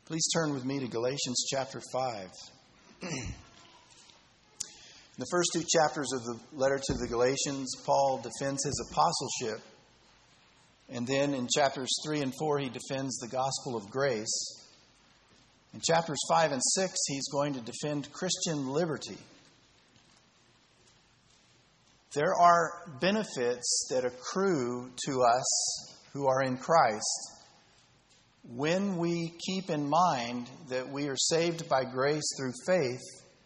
Please turn with me to Galatians chapter 5. In the first two chapters of the letter to the Galatians, Paul defends his apostleship. And then in chapters 3 and 4, he defends the gospel of grace. In chapters 5 and 6, he's going to defend Christian liberty. There are benefits that accrue to us who are in Christ when we keep in mind that we are saved by grace through faith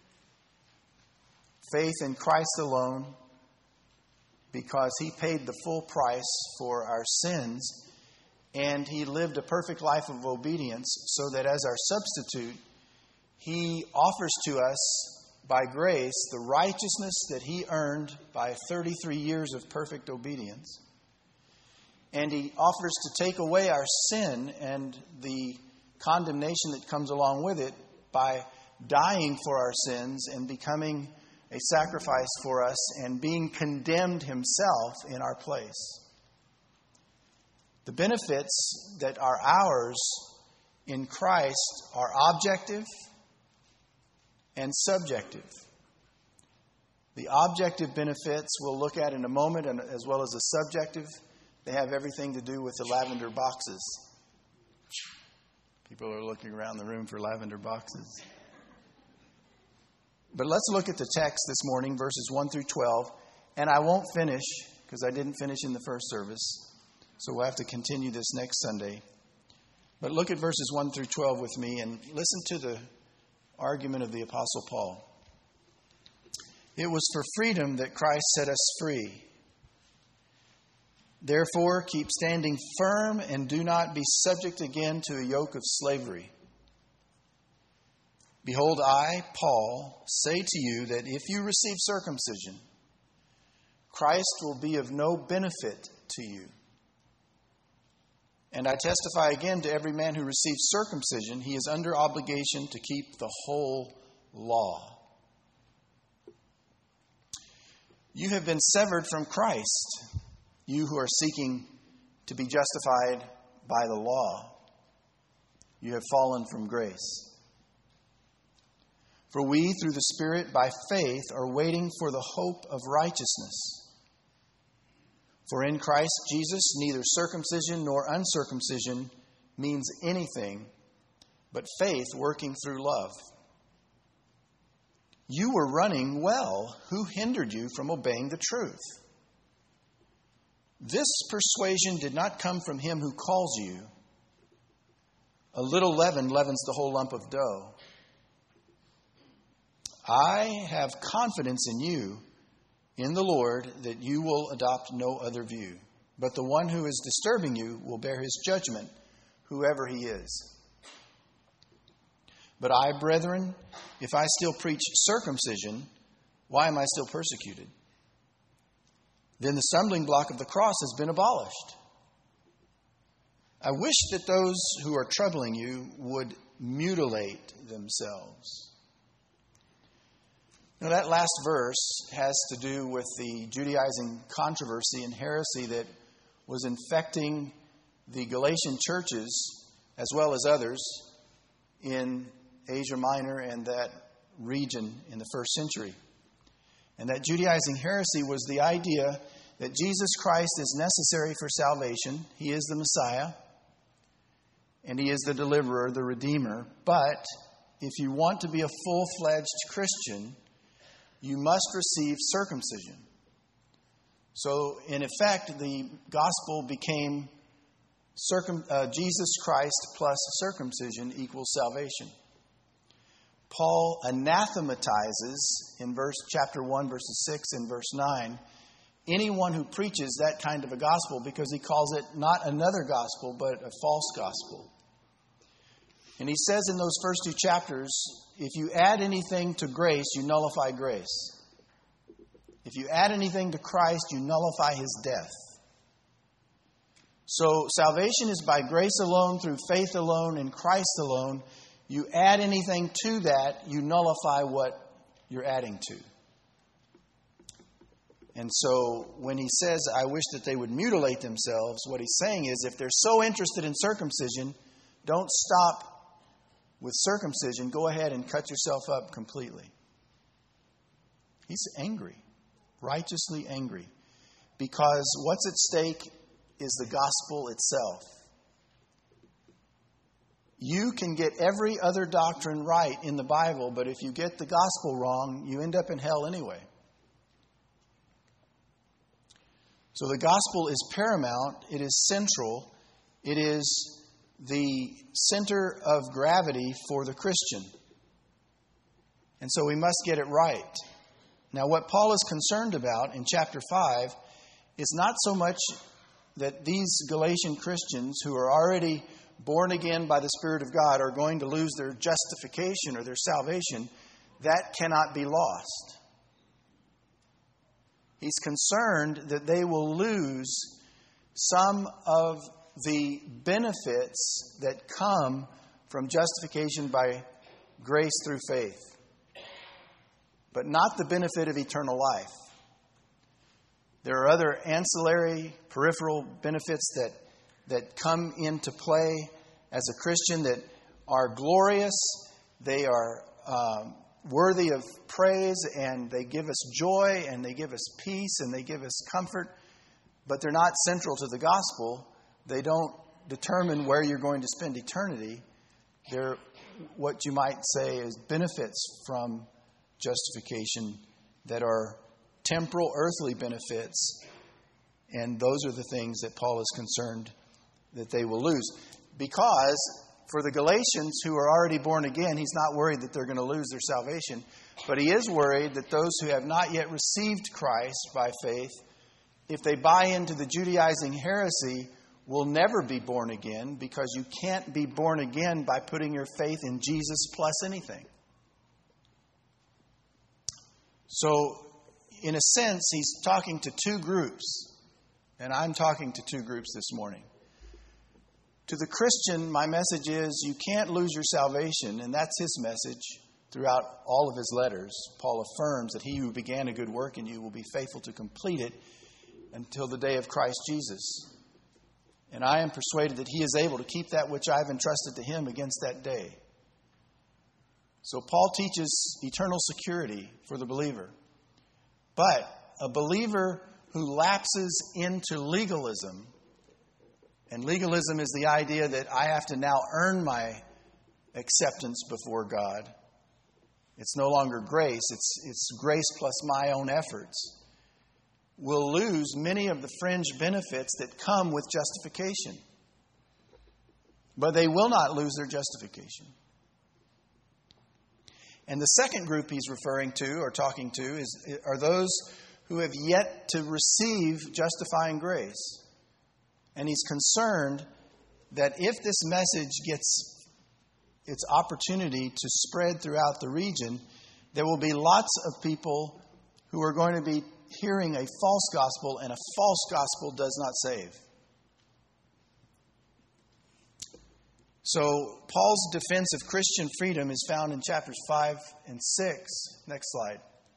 in Christ alone, because He paid the full price for our sins, and He lived a perfect life of obedience so that as our substitute, He offers to us by grace the righteousness that He earned by 33 years of perfect obedience. And He offers to take away our sin and the condemnation that comes along with it by dying for our sins and becoming a sacrifice for us and being condemned Himself in our place. The benefits that are ours in Christ are objective and subjective. The objective benefits we'll look at in a moment, and as well as the subjective. They have everything to do with the lavender boxes. People are looking around the room for lavender boxes. But let's look at the text this morning, verses 1 through 12. And I won't finish, because I didn't finish in the first service. So we'll have to continue this next Sunday. But look at verses 1 through 12 with me and listen to the argument of the Apostle Paul. It was for freedom that Christ set us free. Therefore, keep standing firm and do not be subject again to a yoke of slavery. Behold, I, Paul, say to you that if you receive circumcision, Christ will be of no benefit to you. And I testify again to every man who receives circumcision, he is under obligation to keep the whole law. You have been severed from Christ, you who are seeking to be justified by the law. You have fallen from grace. For we, through the Spirit, by faith, are waiting for the hope of righteousness. For in Christ Jesus, neither circumcision nor uncircumcision means anything, but faith working through love. You were running well. Who hindered you from obeying the truth? This persuasion did not come from Him who calls you. A little leaven leavens the whole lump of dough. I have confidence in you, in the Lord, that you will adopt no other view. But the one who is disturbing you will bear his judgment, whoever he is. But I, brethren, if I still preach circumcision, why am I still persecuted? Then the stumbling block of the cross has been abolished. I wish that those who are troubling you would mutilate themselves. Now, that last verse has to do with the Judaizing controversy and heresy that was infecting the Galatian churches, as well as others, in Asia Minor and that region in the first century. And that Judaizing heresy was the idea that Jesus Christ is necessary for salvation. He is the Messiah, and He is the deliverer, the Redeemer. But if you want to be a full-fledged Christian, you must receive circumcision. So, in effect, the gospel became Jesus Christ plus circumcision equals salvation. Paul anathematizes in chapter 1, verses 6 and verse 9, anyone who preaches that kind of a gospel, because he calls it not another gospel, but a false gospel. And he says in those first two chapters, if you add anything to grace, you nullify grace. If you add anything to Christ, you nullify His death. So salvation is by grace alone, through faith alone, in Christ alone. You add anything to that, you nullify what you're adding to. And so when he says, I wish that they would mutilate themselves, what he's saying is if they're so interested in circumcision, don't stop with circumcision, go ahead and cut yourself up completely. He's angry, righteously angry, because what's at stake is the gospel itself. You can get every other doctrine right in the Bible, but if you get the gospel wrong, you end up in hell anyway. So the gospel is paramount. It is central. It is the center of gravity for the Christian. And so we must get it right. Now, what Paul is concerned about in chapter 5 is not so much that these Galatian Christians who are already born again by the Spirit of God are going to lose their justification or their salvation. That cannot be lost. He's concerned that they will lose some of the benefits that come from justification by grace through faith, but not the benefit of eternal life. There are other ancillary, peripheral benefits that come into play as a Christian that are glorious. They are worthy of praise, and they give us joy, and they give us peace, and they give us comfort. But they're not central to the gospel. They don't determine where you're going to spend eternity. They're what you might say is benefits from justification that are temporal, earthly benefits. And those are the things that Paul is concerned that they will lose. Because for the Galatians who are already born again, he's not worried that they're going to lose their salvation. But he is worried that those who have not yet received Christ by faith, if they buy into the Judaizing heresy, will never be born again, because you can't be born again by putting your faith in Jesus plus anything. So, in a sense, he's talking to two groups. And I'm talking to two groups this morning. To the Christian, my message is you can't lose your salvation, and that's his message throughout all of his letters. Paul affirms that he who began a good work in you will be faithful to complete it until the day of Christ Jesus. And I am persuaded that he is able to keep that which I've entrusted to him against that day. So Paul teaches eternal security for the believer. But a believer who lapses into legalism, and legalism is the idea that I have to now earn my acceptance before God. It's no longer grace. It's grace plus my own efforts. Will lose many of the fringe benefits that come with justification. But they will not lose their justification. And the second group he's referring to or talking to are those who have yet to receive justifying grace. And he's concerned that if this message gets its opportunity to spread throughout the region, there will be lots of people who are going to be hearing a false gospel, and a false gospel does not save. So Paul's defense of Christian freedom is found in chapters 5 and 6. Next slide.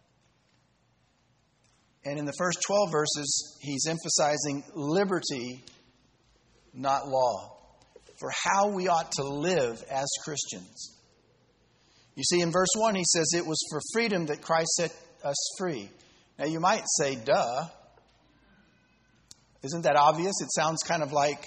And in the first 12 verses, he's emphasizing liberty, not law, for how we ought to live as Christians. You see, in verse 1, he says, it was for freedom that Christ set us free. Now, you might say, duh. Isn't that obvious? It sounds kind of like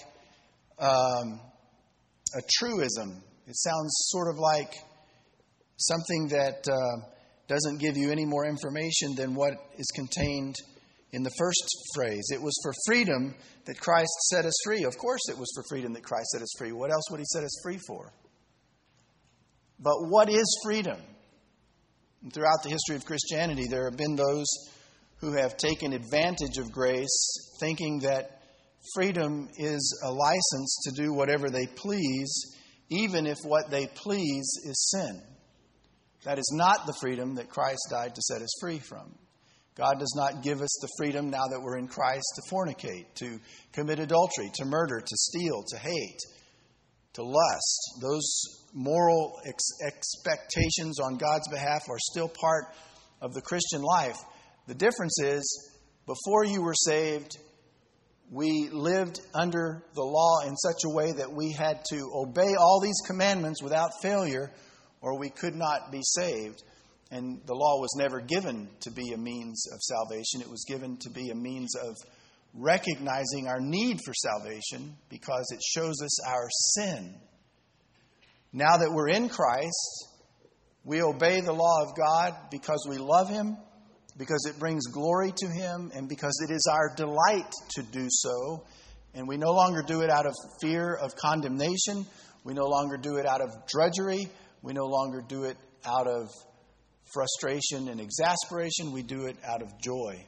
a truism. It sounds sort of like something that doesn't give you any more information than what is contained in the first phrase. It was for freedom that Christ set us free. Of course it was for freedom that Christ set us free. What else would he set us free for? But what is freedom? And throughout the history of Christianity, there have been those who have taken advantage of grace, thinking that freedom is a license to do whatever they please, even if what they please is sin. That is not the freedom that Christ died to set us free from. God does not give us the freedom now that we're in Christ to fornicate, to commit adultery, to murder, to steal, to hate, to lust. Those moral expectations on God's behalf are still part of the Christian life. The difference is, before you were saved, we lived under the law in such a way that we had to obey all these commandments without failure, or we could not be saved. And the law was never given to be a means of salvation. It was given to be a means of recognizing our need for salvation because it shows us our sin. Now that we're in Christ, we obey the law of God because we love Him, because it brings glory to Him, and because it is our delight to do so. And we no longer do it out of fear of condemnation. We no longer do it out of drudgery. We no longer do it out of frustration and exasperation. We do it out of joy.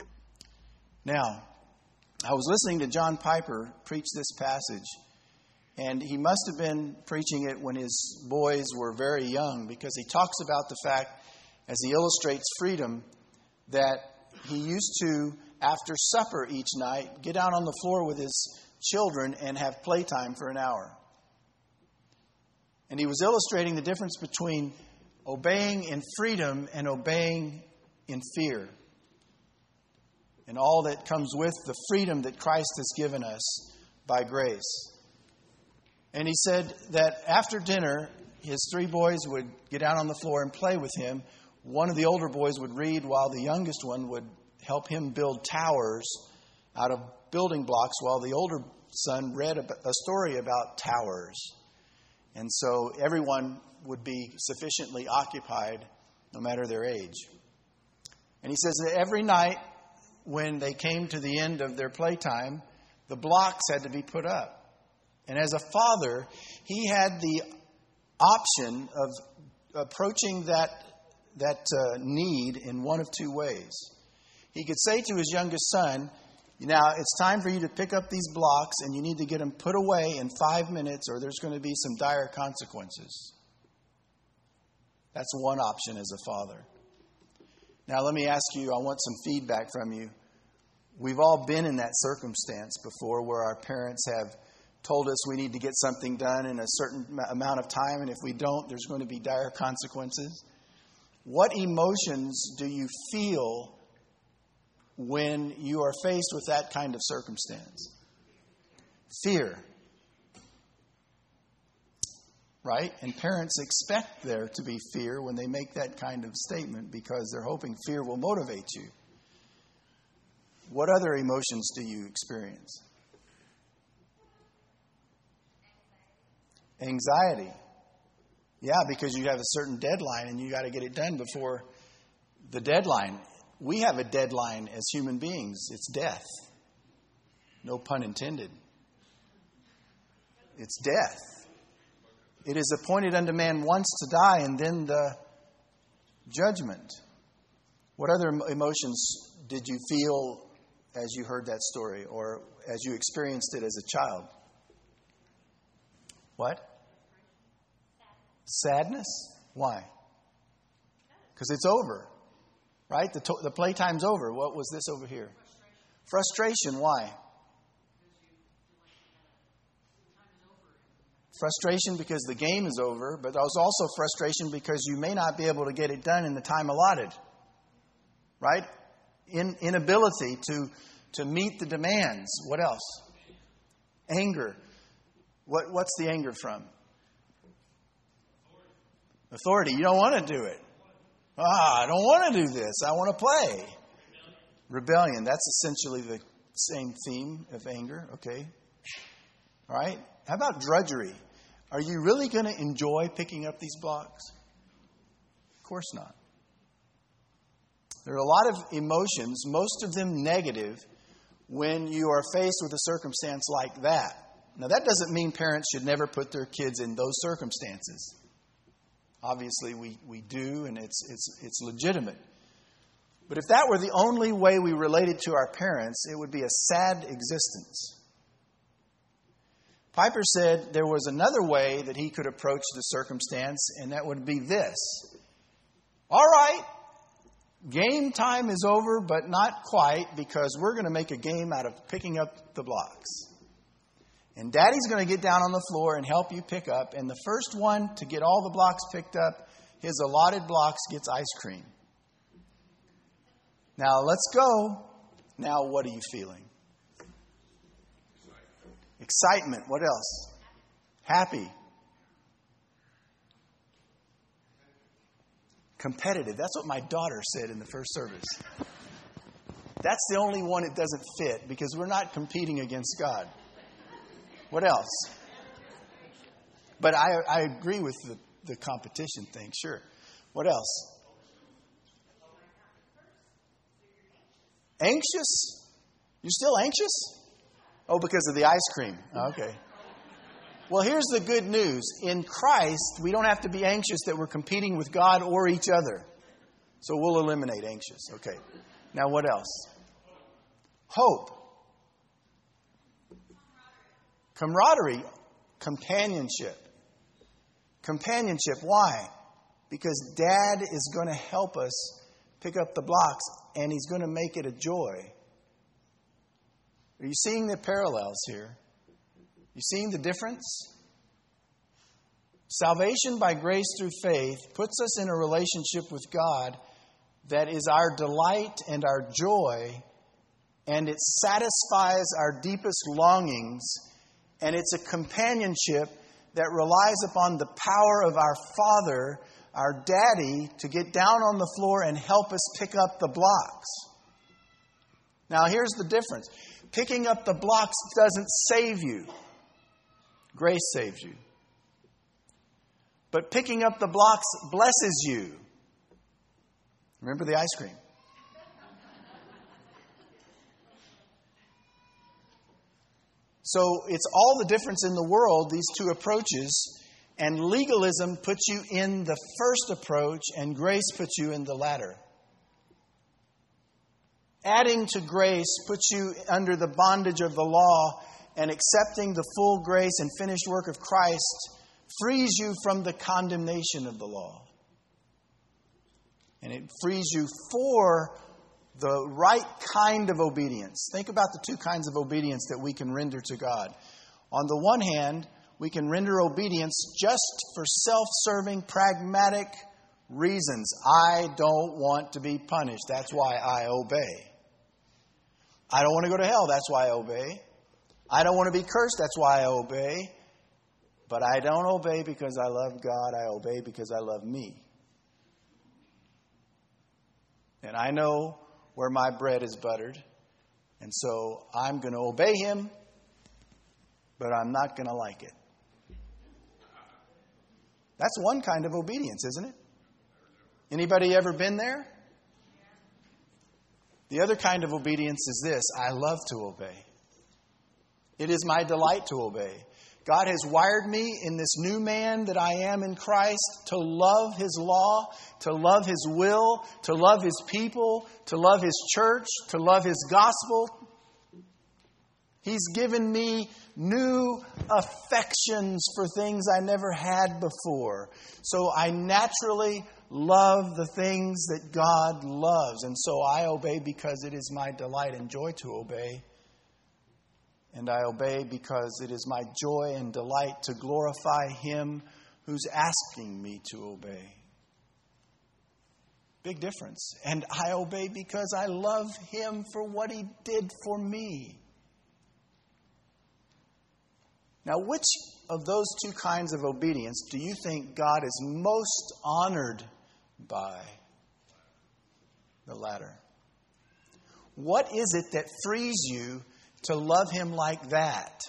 Now, I was listening to John Piper preach this passage, and he must have been preaching it when his boys were very young, because he talks about the fact, as he illustrates freedom, that he used to, after supper each night, get out on the floor with his children and have playtime for an hour. And he was illustrating the difference between obeying in freedom and obeying in fear, and all that comes with the freedom that Christ has given us by grace. And he said that after dinner, his 3 boys would get out on the floor and play with him. One of the older boys would read, while the youngest one would help him build towers out of building blocks, while the older son read a story about towers. And so everyone would be sufficiently occupied, no matter their age. And he says that every night when they came to the end of their playtime, the blocks had to be put up. And as a father, he had the option of approaching that need in one of 2 ways. He could say to his youngest son, now it's time for you to pick up these blocks and you need to get them put away in 5 minutes, or there's going to be some dire consequences. That's one option as a father. Now let me ask you, I want some feedback from you. We've all been in that circumstance before, where our parents have told us we need to get something done in a certain amount of time, and if we don't, there's going to be dire consequences. What emotions do you feel when you are faced with that kind of circumstance? Fear. Right? And parents expect there to be fear when they make that kind of statement, because they're hoping fear will motivate you. What other emotions do you experience? Anxiety. Yeah, because you have a certain deadline and you got to get it done before the deadline. We have a deadline as human beings. It's death. No pun intended. It's death. It is appointed unto man once to die, and then the judgment. What other emotions did you feel as you heard that story, or as you experienced it as a child? What? Sadness? Why? Because it's over, right? The playtime's over. What was this over here? Frustration. Why? Frustration because the game is over, but there was also frustration because you may not be able to get it done in the time allotted, right? Inability to meet the demands. What else? Anger. What's the anger from? Authority. You don't want to do it. I don't want to do this. I want to play. Rebellion. That's essentially the same theme of anger. Okay. All right. How about drudgery? Are you really going to enjoy picking up these blocks? Of course not. There are a lot of emotions, most of them negative, when you are faced with a circumstance like that. Now, that doesn't mean parents should never put their kids in those circumstances. Obviously, we do, and it's legitimate. But if that were the only way we related to our parents, it would be a sad existence. Piper said there was another way that he could approach the circumstance, and that would be this. All right, game time is over, but not quite, because we're going to make a game out of picking up the blocks. And Daddy's going to get down on the floor and help you pick up, and the first one to get all the blocks picked up, his allotted blocks, gets ice cream. Now, let's go. Now, what are you feeling? Excitement. What else? Happy. Competitive. That's what my daughter said in the first service. That's the only one it doesn't fit because we're not competing against God. What else? But I agree with the competition thing, sure. What else? Anxious? You're still anxious? Oh, because of the ice cream. Okay. Well, here's the good news. In Christ, we don't have to be anxious that we're competing with God or each other. So we'll eliminate anxious. Okay. Now what else? Hope. Camaraderie. Companionship. Companionship. Why? Because Dad is going to help us pick up the blocks, and He's going to make it a joy. Are you seeing the parallels here? You seeing the difference? Salvation by grace through faith puts us in a relationship with God that is our delight and our joy, and it satisfies our deepest longings, and it's a companionship that relies upon the power of our Father, our Daddy, to get down on the floor and help us pick up the blocks. Now, here's the difference. Picking up the blocks doesn't save you. Grace saves you. But picking up the blocks blesses you. Remember the ice cream. So it's all the difference in the world, these two approaches. And legalism puts you in the first approach, and grace puts you in the latter. Adding to grace puts you under the bondage of the law, and accepting the full grace and finished work of Christ frees you from the condemnation of the law. And it frees you for the right kind of obedience. Think about the two kinds of obedience that we can render to God. On the one hand, we can render obedience just for self-serving, pragmatic reasons. I don't want to be punished. That's why I obey. I don't want to go to hell. That's why I obey. I don't want to be cursed. That's why I obey. But I don't obey because I love God. I obey because I love me. And I know where my bread is buttered. And so I'm going to obey Him, but I'm not going to like it. That's one kind of obedience, isn't it? Anybody ever been there? The other kind of obedience is this. I love to obey. It is my delight to obey. God has wired me in this new man that I am in Christ to love His law, to love His will, to love His people, to love His church, to love His gospel. He's given me new affections for things I never had before. So I naturally love the things that God loves. And so I obey because it is my delight and joy to obey. And I obey because it is my joy and delight to glorify Him who's asking me to obey. Big difference. And I obey because I love Him for what He did for me. Now, which of those two kinds of obedience do you think God is most honored by? The latter. What is it that frees you to love Him like that?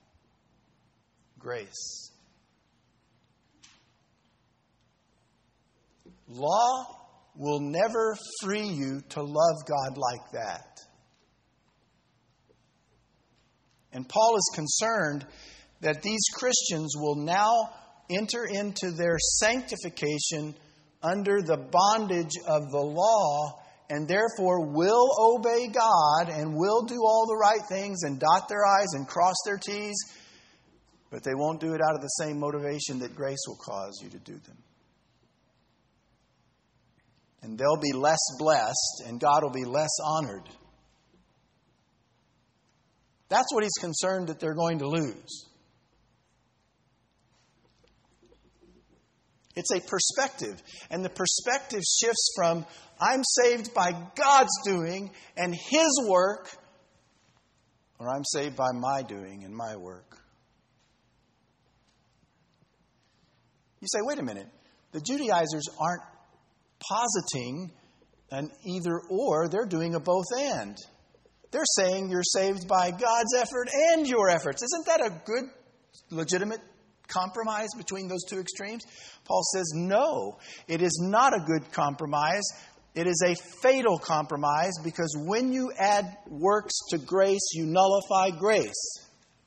Grace. Law will never free you to love God like that. And Paul is concerned that these Christians will now enter into their sanctification under the bondage of the law, and therefore will obey God and will do all the right things and dot their I's and cross their T's, but they won't do it out of the same motivation that grace will cause you to do them. And they'll be less blessed, and God will be less honored. That's what He's concerned that they're going to lose. It's a perspective. And the perspective shifts from, I'm saved by God's doing and His work, or I'm saved by my doing and my work. You say, wait a minute. The Judaizers aren't positing an either or. They're doing a both and. They're saying you're saved by God's effort and your efforts. Isn't that a good, legitimate compromise between those two extremes? Paul says, no, it is not a good compromise. It is a fatal compromise, because when you add works to grace, you nullify grace.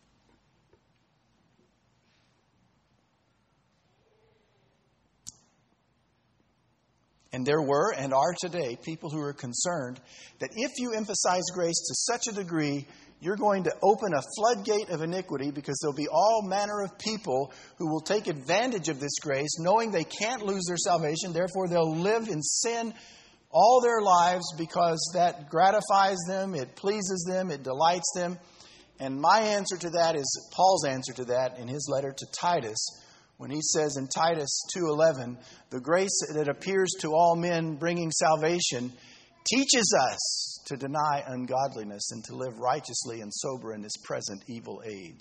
And there were and are today people who are concerned that if you emphasize grace to such a degree, you're going to open a floodgate of iniquity, because there'll be all manner of people who will take advantage of this grace, knowing they can't lose their salvation. Therefore, they'll live in sin all their lives because that gratifies them, it pleases them, it delights them. And my answer to that is Paul's answer to that in his letter to Titus, when he says in Titus 2:11, the grace that appears to all men bringing salvation teaches us to deny ungodliness and to live righteously and sober in this present evil age.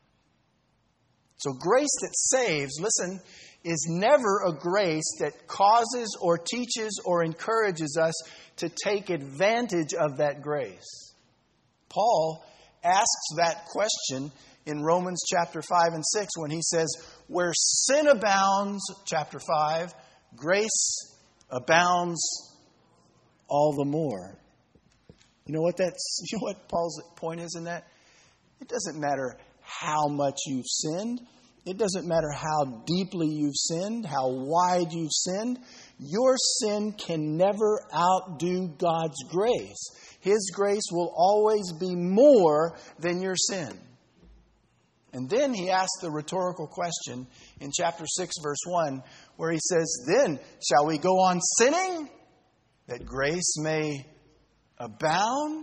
So grace that saves, listen, is never a grace that causes or teaches or encourages us to take advantage of that grace. Paul asks that question in Romans chapter 5 and 6 when he says, where sin abounds, chapter 5, grace abounds all the more. You know what Paul's point is in that? It doesn't matter how much you've sinned. It doesn't matter how deeply you've sinned, how wide you've sinned. Your sin can never outdo God's grace. His grace will always be more than your sin. And then he asks the rhetorical question in chapter 6, verse 1, where he says, then shall we go on sinning that grace may abound?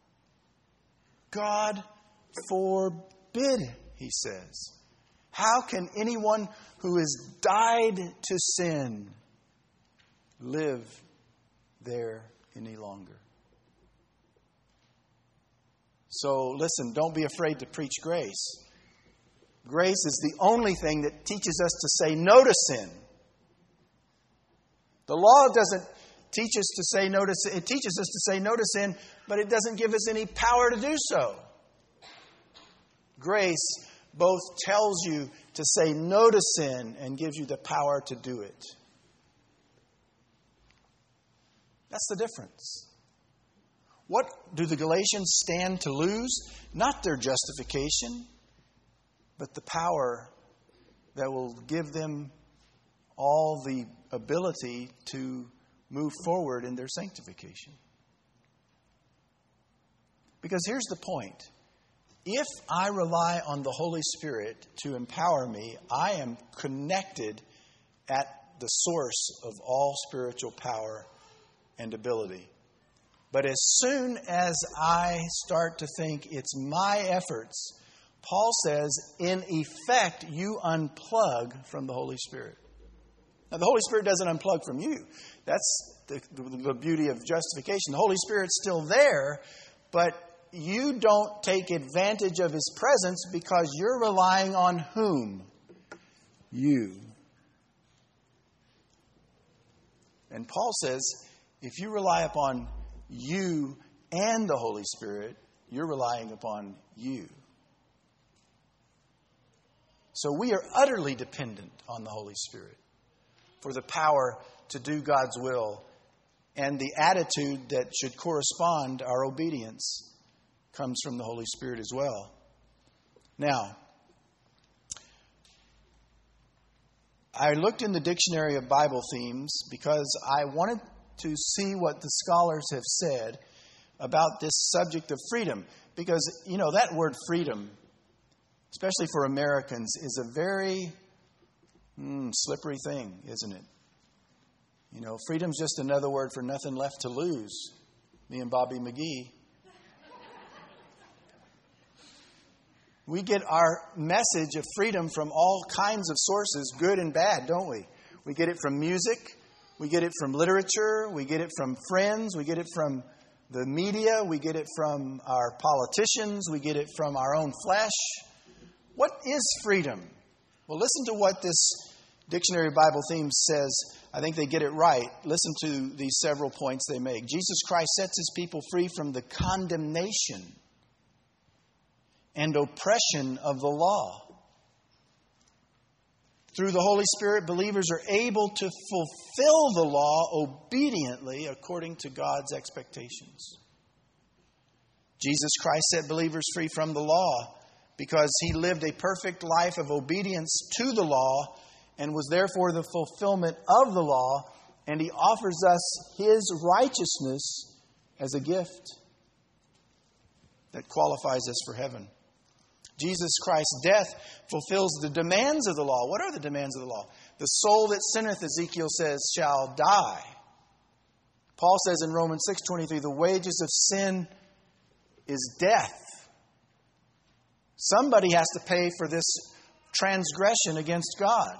God forbid, he says. How can anyone who has died to sin live there any longer? So listen, don't be afraid to preach grace. Grace is the only thing that teaches us to say no to sin. The law doesn't teach us to say no to sin. It teaches us to say no to sin, but it doesn't give us any power to do so. Grace both tells you to say no to sin and gives you the power to do it. That's the difference. What do the Galatians stand to lose? Not their justification, but the power that will give them all the ability to move forward in their sanctification. Because here's the point. If I rely on the Holy Spirit to empower me, I am connected at the source of all spiritual power and ability. But as soon as I start to think it's my efforts, Paul says, in effect, you unplug from the Holy Spirit. Now, the Holy Spirit doesn't unplug from you. That's the beauty of justification. The Holy Spirit's still there, but you don't take advantage of His presence because you're relying on whom? You. And Paul says, if you rely upon you and the Holy Spirit, you're relying upon you. So we are utterly dependent on the Holy Spirit for the power to do God's will, and the attitude that should correspond our obedience comes from the Holy Spirit as well. Now, I looked in the dictionary of Bible themes because I wanted to see what the scholars have said about this subject of freedom. Because, you know, that word freedom, especially for Americans, is a very slippery thing, isn't it? You know, freedom's just another word for nothing left to lose. Me and Bobby McGee. We get our message of freedom from all kinds of sources, good and bad, don't we? We get it from music. We get it from literature. We get it from friends. We get it from the media, we get it from our politicians, we get it from our own flesh. What is freedom? Well, listen to what this Dictionary of Bible Themes says. I think they get it right. Listen to these several points they make. Jesus Christ sets his people free from the condemnation and oppression of the law. Through the Holy Spirit, believers are able to fulfill the law obediently according to God's expectations. Jesus Christ set believers free from the law because he lived a perfect life of obedience to the law and was therefore the fulfillment of the law, and he offers us his righteousness as a gift that qualifies us for heaven. Jesus Christ's death fulfills the demands of the law. What are the demands of the law? The soul that sinneth, Ezekiel says, shall die. Paul says in Romans 6:23, the wages of sin is death. Somebody has to pay for this transgression against God.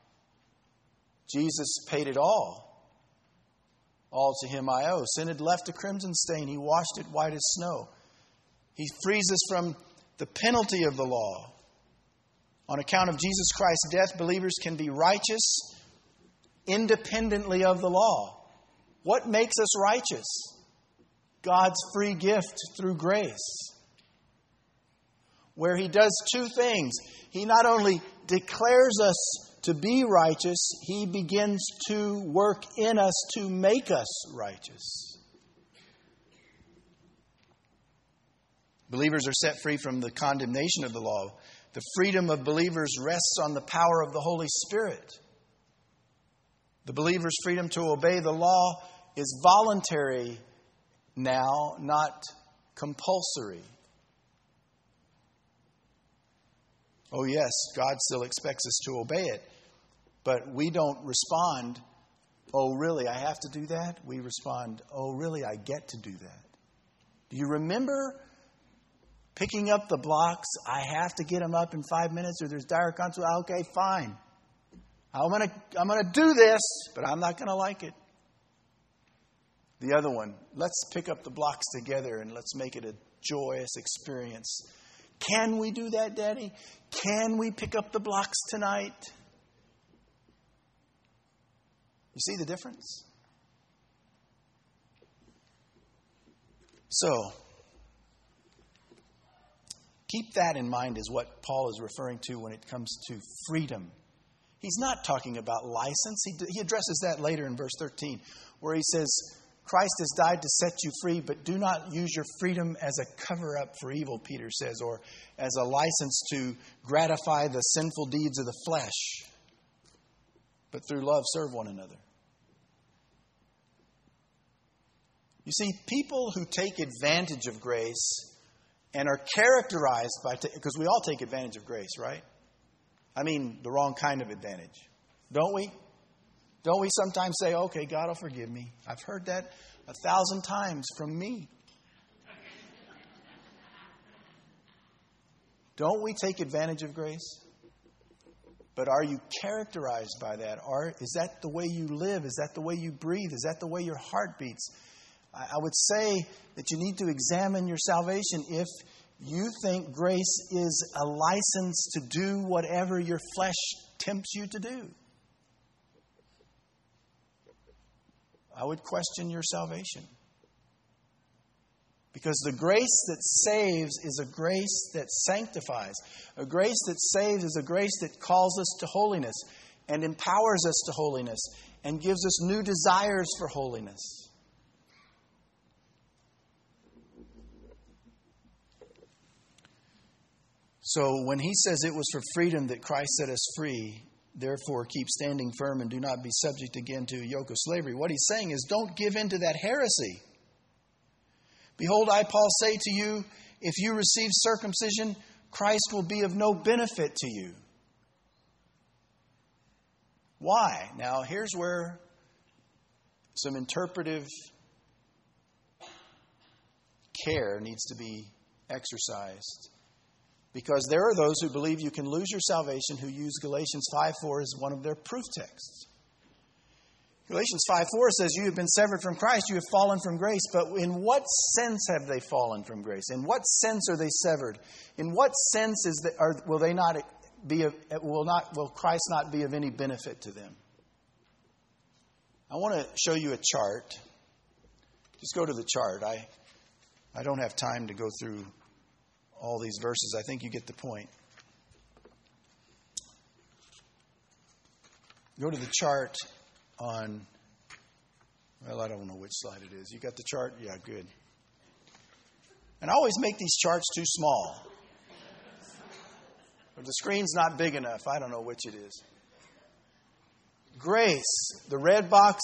Jesus paid it all. All to him I owe. Sin had left a crimson stain. He washed it white as snow. He frees us from the penalty of the law. On account of Jesus Christ's death, believers can be righteous independently of the law. What makes us righteous? God's free gift through grace, where he does two things. He not only declares us to be righteous, he begins to work in us to make us righteous. Believers are set free from the condemnation of the law. The freedom of believers rests on the power of the Holy Spirit. The believer's freedom to obey the law is voluntary now, not compulsory. Oh yes, God still expects us to obey it, but we don't respond, oh really, I have to do that? We respond, oh really, I get to do that. Do you remember picking up the blocks? I have to get them up in 5 minutes or there's dire consequences. Okay, fine. I'm gonna do this, but I'm not gonna like it. The other one, let's pick up the blocks together and let's make it a joyous experience. Can we do that, Daddy? Can we pick up the blocks tonight? You see the difference? So, keep that in mind is what Paul is referring to when it comes to freedom. He's not talking about license. He addresses that later in verse 13, where he says, Christ has died to set you free, but do not use your freedom as a cover-up for evil, Peter says, or as a license to gratify the sinful deeds of the flesh, but through love serve one another. You see, people who take advantage of grace and are characterized by, because we all take advantage of grace, right? I mean, the wrong kind of advantage. Don't we? Don't we sometimes say, okay, God will forgive me? I've heard that 1,000 times from me. Don't we take advantage of grace? But are you characterized by that? Is that the way you live? Is that the way you breathe? Is that the way your heart beats? I would say that you need to examine your salvation if you think grace is a license to do whatever your flesh tempts you to do. I would question your salvation. Because the grace that saves is a grace that sanctifies. A grace that saves is a grace that calls us to holiness and empowers us to holiness and gives us new desires for holiness. So when he says it was for freedom that Christ set us free, therefore keep standing firm and do not be subject again to a yoke of slavery, what he's saying is don't give in to that heresy. Behold, I, Paul, say to you, if you receive circumcision, Christ will be of no benefit to you. Why? Now, here's where some interpretive care needs to be exercised. Because there are those who believe you can lose your salvation who use Galatians 5:4 as one of their proof texts. Galatians 5:4 says, you have been severed from Christ, you have fallen from grace. But in what sense have they fallen from grace? In what sense are they severed? In what sense will Christ not be of any benefit to them? I want to show you a chart. Just go to the chart. I don't have time to go through all these verses. I think you get the point. Go to the chart on, well, I don't know which slide it is. You got the chart? Yeah, good. And I always make these charts too small. Or the screen's not big enough. I don't know which it is. Grace, the red box.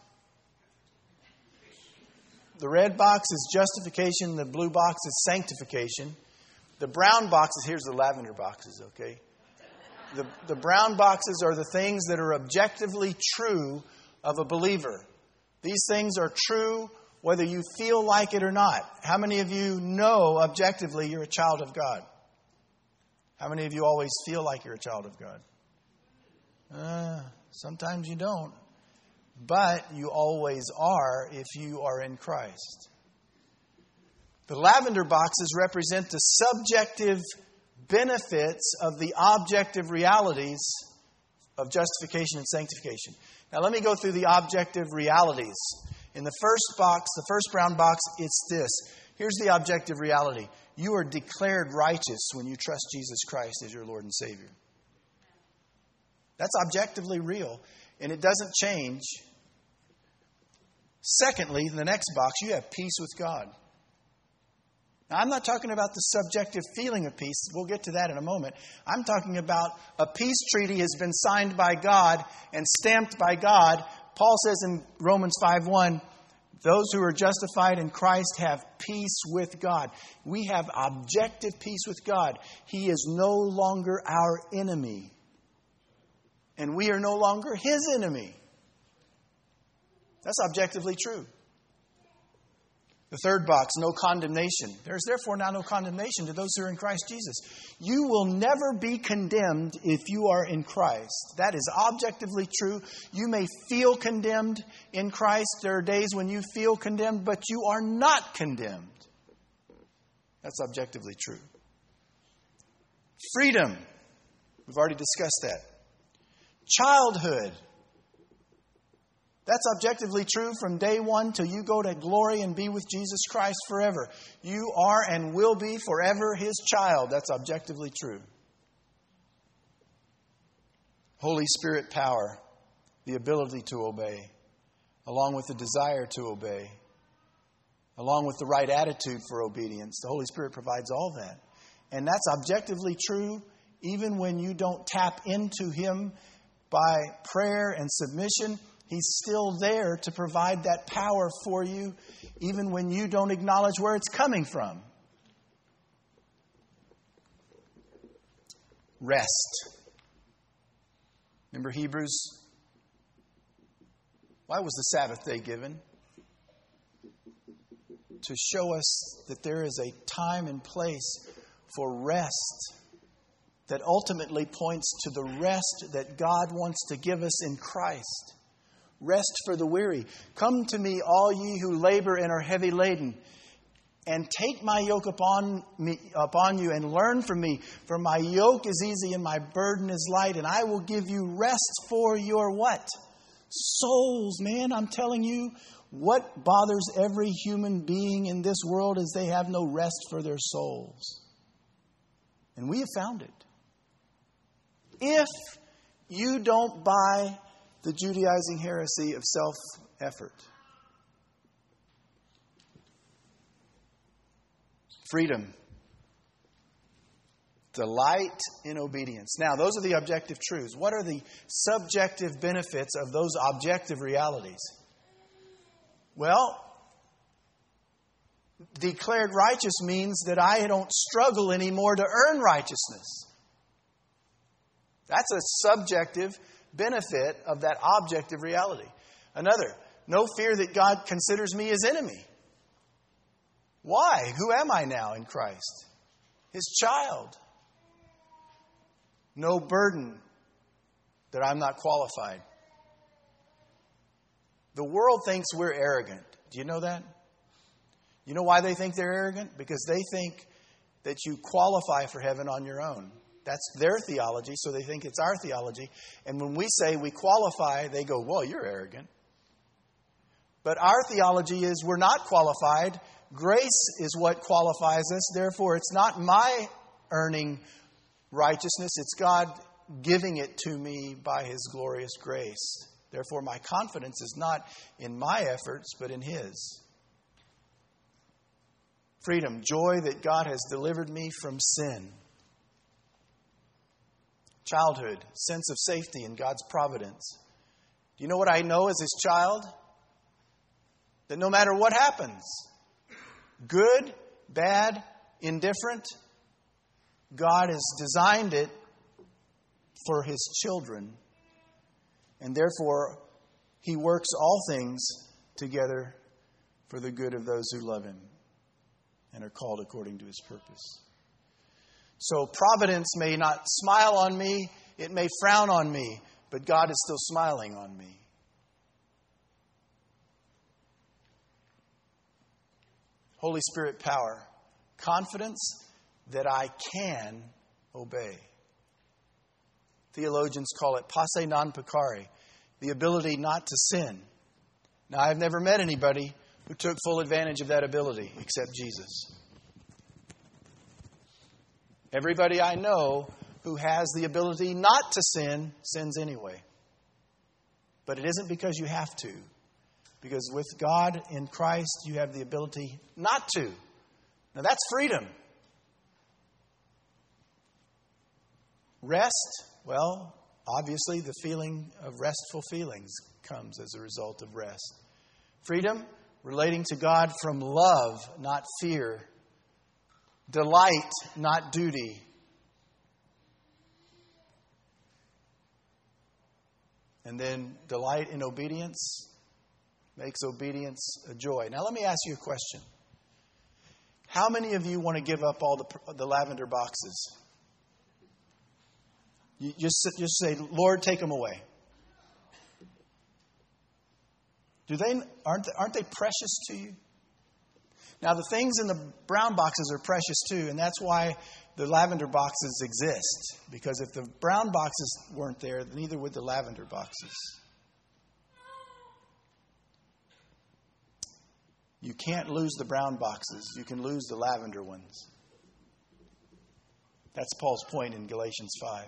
The red box is justification. The blue box is sanctification. The brown boxes, here's the lavender boxes, okay? The brown boxes are the things that are objectively true of a believer. These things are true whether you feel like it or not. How many of you know objectively you're a child of God? How many of you always feel like you're a child of God? Sometimes you don't. But you always are if you are in Christ. The lavender boxes represent the subjective benefits of the objective realities of justification and sanctification. Now let me go through the objective realities. In the first box, the first brown box, it's this. Here's the objective reality. You are declared righteous when you trust Jesus Christ as your Lord and Savior. That's objectively real, and it doesn't change. Secondly, in the next box, you have peace with God. Now, I'm not talking about the subjective feeling of peace. We'll get to that in a moment. I'm talking about a peace treaty has been signed by God and stamped by God. Paul says in Romans 5:1, those who are justified in Christ have peace with God. We have objective peace with God. He is no longer our enemy. And we are no longer His enemy. That's objectively true. The third box, no condemnation. There is therefore now no condemnation to those who are in Christ Jesus. You will never be condemned if you are in Christ. That is objectively true. You may feel condemned in Christ. There are days when you feel condemned, but you are not condemned. That's objectively true. Freedom. We've already discussed that. Childhood. That's objectively true from day one till you go to glory and be with Jesus Christ forever. You are and will be forever His child. That's objectively true. Holy Spirit power, the ability to obey, along with the desire to obey, along with the right attitude for obedience. The Holy Spirit provides all that. And that's objectively true even when you don't tap into Him by prayer and submission. He's still there to provide that power for you, even when you don't acknowledge where it's coming from. Rest. Remember Hebrews? Why was the Sabbath day given? To show us that there is a time and place for rest that ultimately points to the rest that God wants to give us in Christ. Rest for the weary. Come to me, all ye who labor and are heavy laden, and take my yoke upon you and learn from me. For my yoke is easy and my burden is light, and I will give you rest for your what? Souls, man. I'm telling you, what bothers every human being in this world is they have no rest for their souls. And we have found it. If you don't buy the Judaizing heresy of self-effort. Freedom. Delight in obedience. Now, those are the objective truths. What are the subjective benefits of those objective realities? Well, declared righteous means that I don't struggle anymore to earn righteousness. That's a subjective benefit of that objective reality. Another, no fear that God considers me His enemy. Why? Who am I now in Christ? His child. No burden that I'm not qualified. The world thinks we're arrogant. Do you know that? You know why they think they're arrogant? Because they think that you qualify for heaven on your own. That's their theology, so they think it's our theology. And when we say we qualify, they go, well, you're arrogant. But our theology is we're not qualified. Grace is what qualifies us. Therefore, it's not my earning righteousness. It's God giving it to me by His glorious grace. Therefore, my confidence is not in my efforts, but in His. Freedom, joy that God has delivered me from sin. Childhood, sense of safety in God's providence. Do you know what I know as His child? That no matter what happens, good, bad, indifferent, God has designed it for His children. And therefore, He works all things together for the good of those who love Him and are called according to His purpose. So providence may not smile on me, it may frown on me, but God is still smiling on me. Holy Spirit power, confidence that I can obey. Theologians call it posse non peccare, the ability not to sin. Now, I've never met anybody who took full advantage of that ability except Jesus. Everybody I know who has the ability not to sin, sins anyway. But it isn't because you have to. Because with God in Christ, you have the ability not to. Now that's freedom. Rest, well, obviously the feeling of restful feelings comes as a result of rest. Freedom, relating to God from love, not fear. Delight, not duty. And then delight in obedience makes obedience a joy. Now let me ask you a question. How many of you want to give up all the lavender boxes? You just say, Lord, take them away. Aren't they precious to you? Now the things in the brown boxes are precious too, and that's why the lavender boxes exist. Because if the brown boxes weren't there, neither would the lavender boxes. You can't lose the brown boxes. You can lose the lavender ones. That's Paul's point in Galatians 5.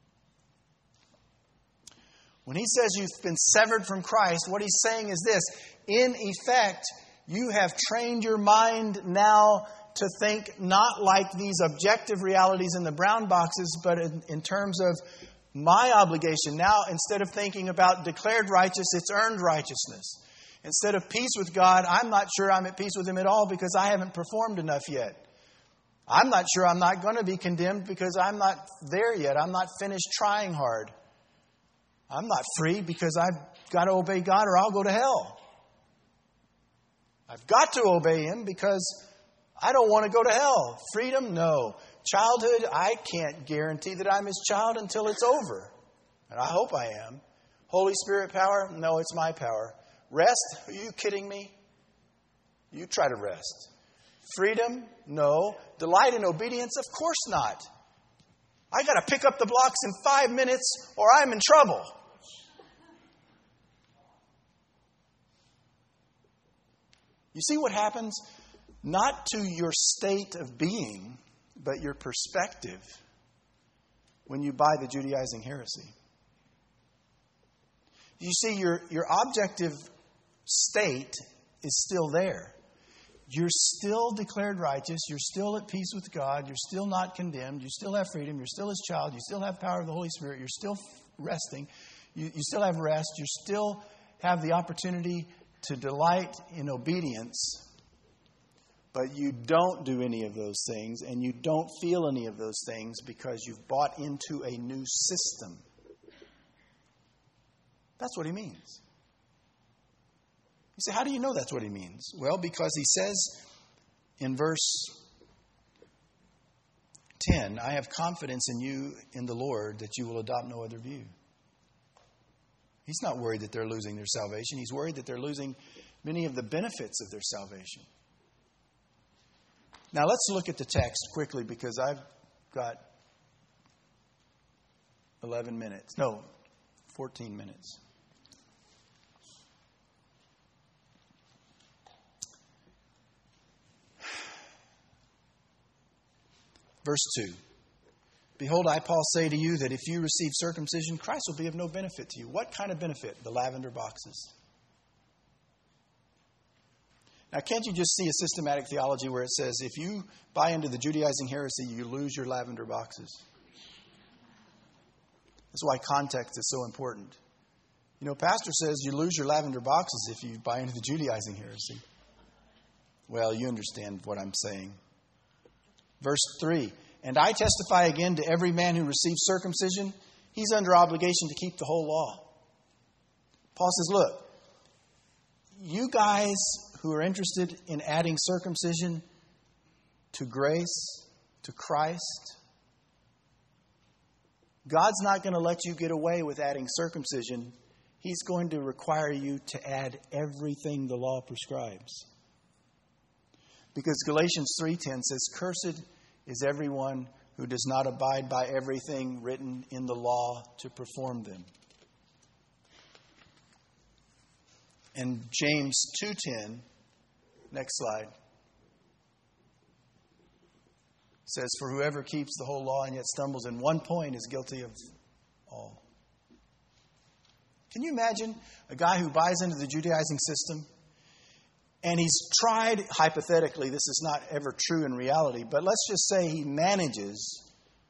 When he says you've been severed from Christ, what he's saying is this. In effect, you have trained your mind now to think not like these objective realities in the brown boxes, but in terms of my obligation. Now, instead of thinking about declared righteous, it's earned righteousness. Instead of peace with God, I'm not sure I'm at peace with Him at all because I haven't performed enough yet. I'm not sure I'm not going to be condemned because I'm not there yet. I'm not finished trying hard. I'm not free because I've got to obey God or I'll go to hell. I've got to obey Him because I don't want to go to hell. Freedom? No. Childhood? I can't guarantee that I'm His child until it's over. And I hope I am. Holy Spirit power? No, it's my power. Rest? Are you kidding me? You try to rest. Freedom? No. Delight in obedience? Of course not. I got to pick up the blocks in 5 minutes or I'm in trouble. You see what happens? Not to your state of being, but your perspective when you buy the Judaizing heresy. You see, your objective state is still there. You're still declared righteous. You're still at peace with God. You're still not condemned. You still have freedom. You're still His child. You still have power of the Holy Spirit. You're still resting. You still have rest. You still have the opportunity to delight in obedience. But you don't do any of those things, and you don't feel any of those things because you've bought into a new system. That's what he means. You say, how do you know that's what he means? Well, because he says in verse 10, I have confidence in you, in the Lord, that you will adopt no other view. He's not worried that they're losing their salvation. He's worried that they're losing many of the benefits of their salvation. Now let's look at the text quickly because I've got 14 minutes. Verse 2. Behold, I, Paul, say to you that if you receive circumcision, Christ will be of no benefit to you. What kind of benefit? The lavender boxes. Now, can't you just see a systematic theology where it says if you buy into the Judaizing heresy, you lose your lavender boxes? That's why context is so important. You know, pastor says you lose your lavender boxes if you buy into the Judaizing heresy. Well, you understand what I'm saying. Verse 3, and I testify again to every man who receives circumcision, he's under obligation to keep the whole law. Paul says, look, you guys who are interested in adding circumcision to grace, to Christ, God's not going to let you get away with adding circumcision. He's going to require you to add everything the law prescribes. Because Galatians 3:10 says, cursed is everyone who does not abide by everything written in the law to perform them. And James 2:10, next slide, says, for whoever keeps the whole law and yet stumbles in one point is guilty of all. Can you imagine a guy who buys into the Judaizing system and he's tried, hypothetically, this is not ever true in reality, but let's just say he manages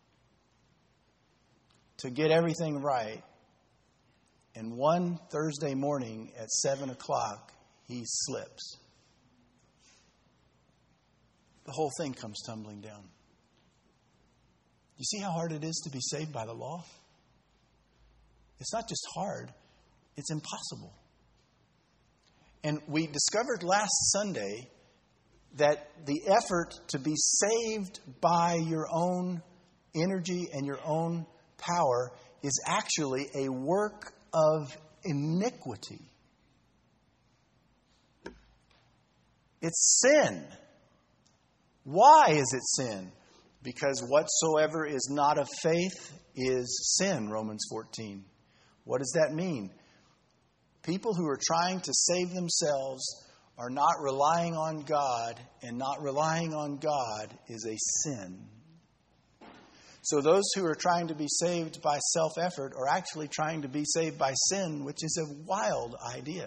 to get everything right, and one Thursday morning at 7 o'clock, he slips. The whole thing comes tumbling down. You see how hard it is to be saved by the law? It's not just hard, it's impossible. And we discovered last Sunday that the effort to be saved by your own energy and your own power is actually a work of iniquity. It's sin. Why is it sin? Because whatsoever is not of faith is sin, Romans 14. What does that mean? People who are trying to save themselves are not relying on God, and not relying on God is a sin. So those who are trying to be saved by self-effort are actually trying to be saved by sin, which is a wild idea.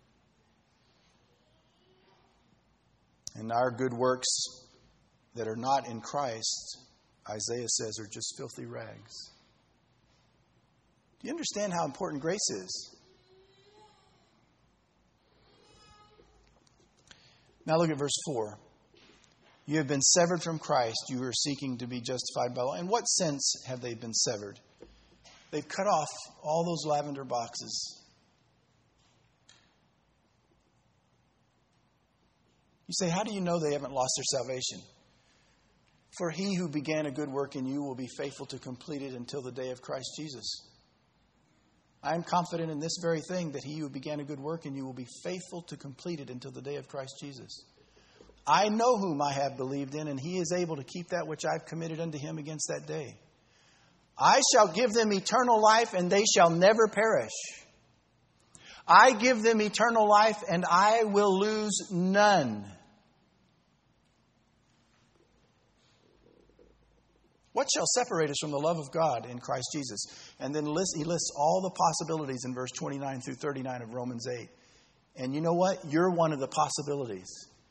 And our good works that are not in Christ, Isaiah says, are just filthy rags. Do you understand how important grace is? Now look at verse 4. You have been severed from Christ. You are seeking to be justified by law. In what sense have they been severed? They've cut off all those lavender boxes. You say, how do you know they haven't lost their salvation? For he who began a good work in you will be faithful to complete it until the day of Christ Jesus. I am confident in this very thing, that he who began a good work in you will be faithful to complete it until the day of Christ Jesus. I know whom I have believed in, and he is able to keep that which I have committed unto him against that day. I shall give them eternal life, and they shall never perish. I give them eternal life, and I will lose none. What shall separate us from the love of God in Christ Jesus? And then he lists all the possibilities in verse 29 through 39 of Romans 8. And you know what? You're one of the possibilities.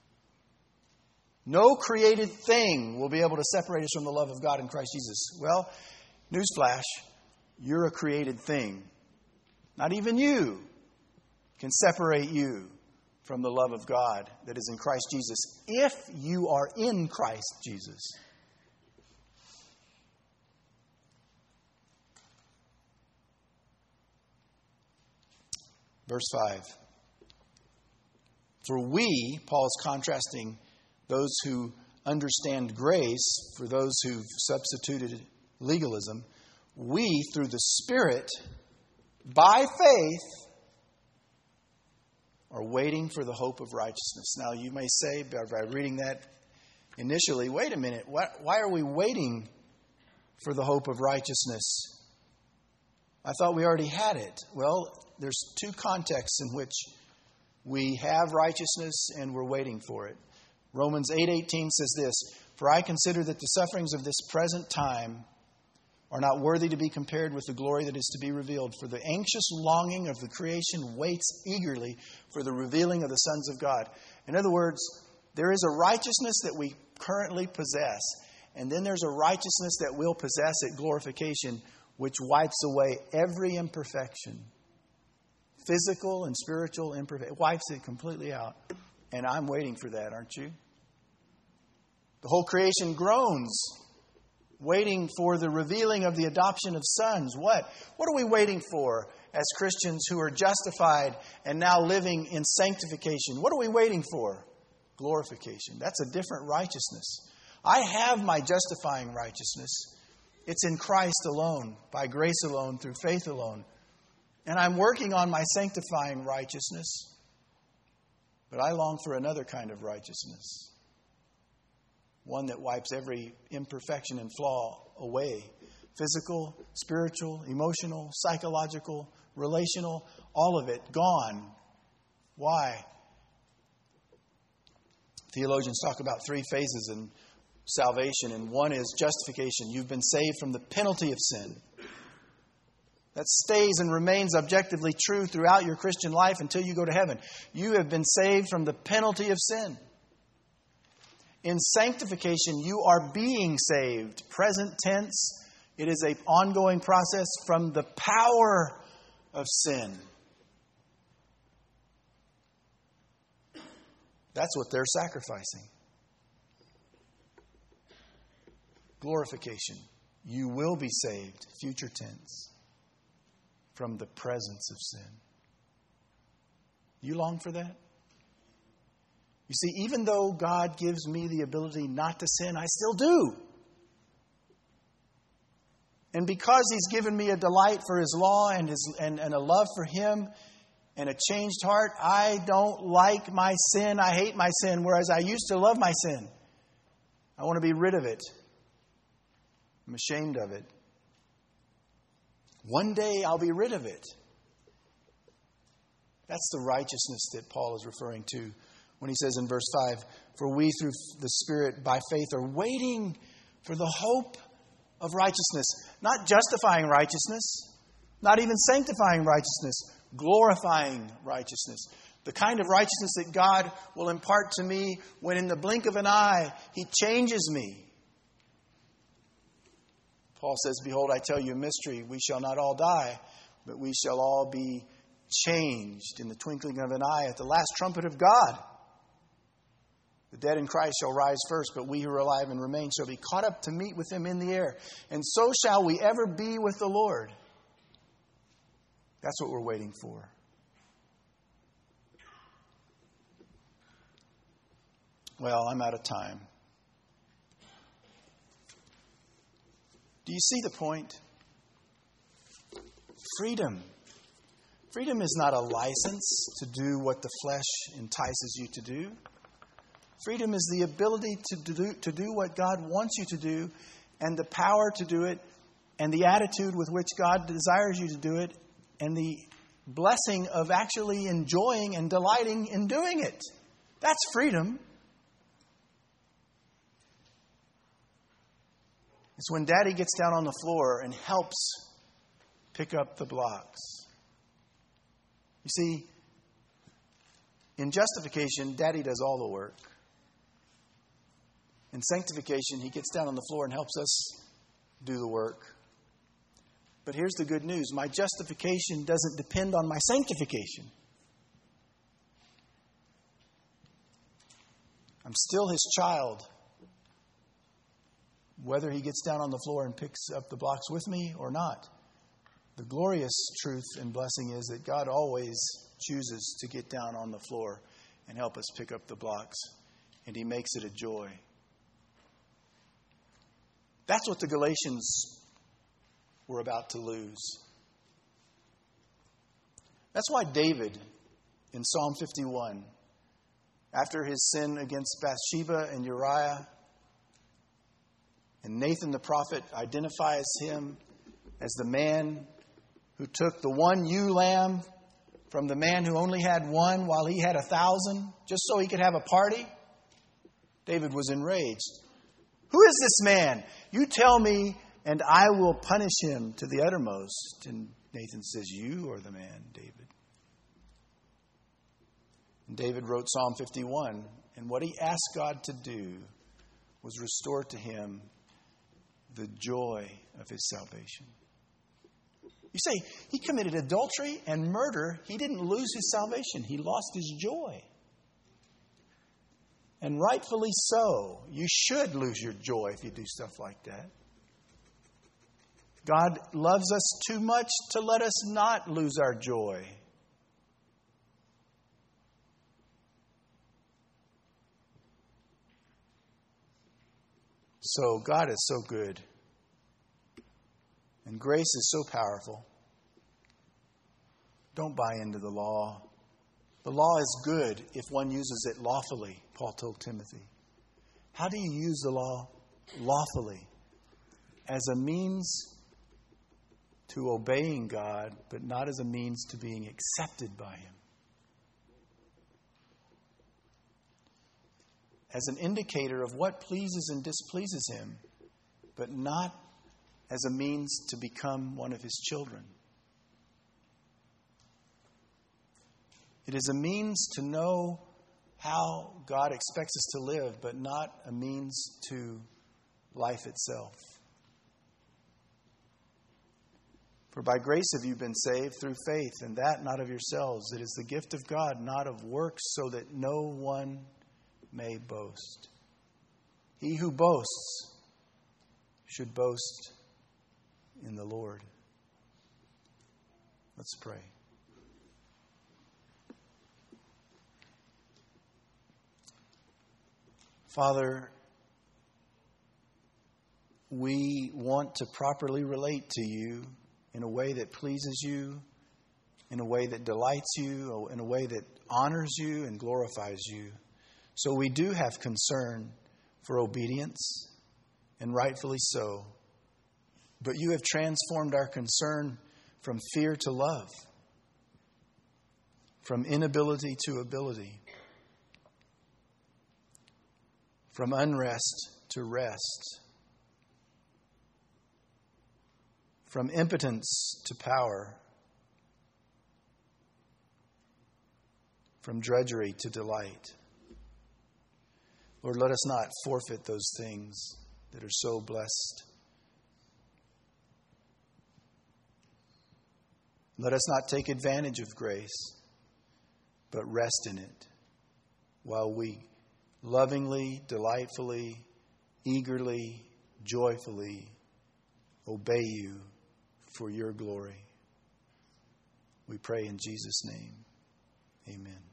No created thing will be able to separate us from the love of God in Christ Jesus. Well, newsflash, you're a created thing. Not even you can separate you from the love of God that is in Christ Jesus, if you are in Christ Jesus. Verse 5. For we, Paul is contrasting those who understand grace for those who've substituted legalism. We, through the Spirit, by faith, are waiting for the hope of righteousness. Now, you may say, by reading that initially, wait a minute, why are we waiting for the hope of righteousness? I thought we already had it. Well, there's two contexts in which we have righteousness and we're waiting for it. Romans 8:18 says this, "For I consider that the sufferings of this present time are not worthy to be compared with the glory that is to be revealed. For the anxious longing of the creation waits eagerly for the revealing of the sons of God." In other words, there is a righteousness that we currently possess, and then there's a righteousness that we'll possess at glorification, which wipes away every imperfection. Physical and spiritual imperfection. It wipes it completely out. And I'm waiting for that, aren't you? The whole creation groans, waiting for the revealing of the adoption of sons. What are we waiting for as Christians who are justified and now living in sanctification? What are we waiting for? Glorification. That's a different righteousness. I have my justifying righteousness. It's in Christ alone, by grace alone, through faith alone. And I'm working on my sanctifying righteousness. But I long for another kind of righteousness. One that wipes every imperfection and flaw away. Physical, spiritual, emotional, psychological, relational, all of it gone. Why? Theologians talk about three phases in salvation, and one is justification. You've been saved from the penalty of sin. That stays and remains objectively true throughout your Christian life until you go to heaven. You have been saved from the penalty of sin. In sanctification, you are being saved. Present tense. It is an ongoing process from the power of sin. That's what they're sacrificing. Glorification. You will be saved, future tense, from the presence of sin. You long for that? You see, even though God gives me the ability not to sin, I still do. And because He's given me a delight for His law and a love for Him and a changed heart, I don't like my sin. I hate my sin, whereas I used to love my sin. I want to be rid of it. I'm ashamed of it. One day I'll be rid of it. That's the righteousness that Paul is referring to when he says in verse 5, "For we through the Spirit by faith are waiting for the hope of righteousness." Not justifying righteousness, not even sanctifying righteousness, glorifying righteousness. The kind of righteousness that God will impart to me when in the blink of an eye He changes me. Paul says, "Behold, I tell you a mystery. We shall not all die, but we shall all be changed in the twinkling of an eye at the last trumpet of God. The dead in Christ shall rise first, but we who are alive and remain shall be caught up to meet with Him in the air. And so shall we ever be with the Lord." That's what we're waiting for. Well, I'm out of time. Do you see the point? Freedom. Freedom is not a license to do what the flesh entices you to do. Freedom is the ability to do what God wants you to do, and the power to do it, and the attitude with which God desires you to do it, and the blessing of actually enjoying and delighting in doing it. That's freedom. It's when Daddy gets down on the floor and helps pick up the blocks. You see, in justification, Daddy does all the work. In sanctification, He gets down on the floor and helps us do the work. But here's the good news. My justification doesn't depend on my sanctification. I'm still His child, whether He gets down on the floor and picks up the blocks with me or not. The glorious truth and blessing is that God always chooses to get down on the floor and help us pick up the blocks. And He makes it a joy. That's what the Galatians were about to lose. That's why David, in Psalm 51, after his sin against Bathsheba and Uriah, and Nathan the prophet identifies him as the man who took the one ewe lamb from the man who only had one while he had 1,000, just so he could have a party. David was enraged. Who is this man? You tell me, and I will punish him to the uttermost. And Nathan says, you are the man, David. And David wrote Psalm 51, and what he asked God to do was restore to him the joy of his salvation. You say, he committed adultery and murder. He didn't lose his salvation. He lost his joy. And rightfully so. You should lose your joy if you do stuff like that. God loves us too much to let us not lose our joy. So God is so good. And grace is so powerful. Don't buy into the law. The law is good if one uses it lawfully, Paul told Timothy. How do you use the law lawfully? As a means to obeying God, but not as a means to being accepted by Him. As an indicator of what pleases and displeases Him, but not as a means to become one of His children. It is a means to know how God expects us to live, but not a means to life itself. For by grace have you been saved through faith, and that not of yourselves. It is the gift of God, not of works, so that no one may boast. He who boasts should boast in the Lord. Let's pray. Father, we want to properly relate to you in a way that pleases you, in a way that delights you, in a way that honors you and glorifies you. So we do have concern for obedience, and rightfully so. But you have transformed our concern from fear to love, from inability to ability, from unrest to rest, from impotence to power, from drudgery to delight. Lord, let us not forfeit those things that are so blessed. Let us not take advantage of grace, but rest in it while we lovingly, delightfully, eagerly, joyfully obey you for your glory. We pray in Jesus' name. Amen.